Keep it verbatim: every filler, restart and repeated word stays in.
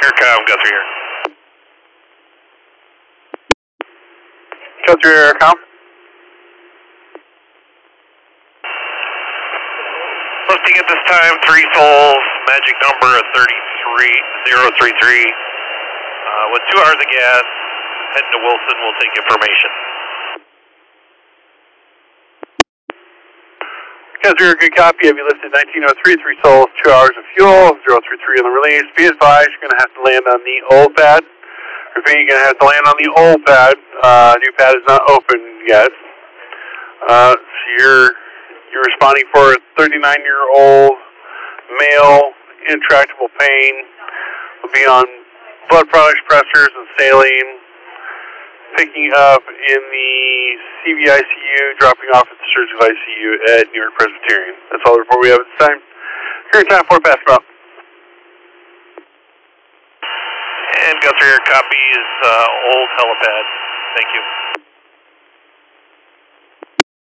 Aircom, Guthrie here. Guthrie Aircom. Posting at this time, three souls, magic number of thirty-three zero three three. Uh, with two hours of gas, heading to Wilson, we'll take information. Guthrie, good copy. Have you listed nineteen oh three, three souls, two hours of fuel, zero three three on the release. Be advised, you're going to have to land on the old pad. Repeat, you're going to have to land on the old pad. Uh, new pad is not open yet. Uh, so you're, you're responding for a thirty-nine-year-old male, intractable pain. Will be on blood products, pressors, and saline. Picking up in the C V I C U, dropping off at the surgical I C U at New York Presbyterian. That's all the report we have at this time. Current time for pass about. And Guthrie, your copy is uh, old helipad. Thank you.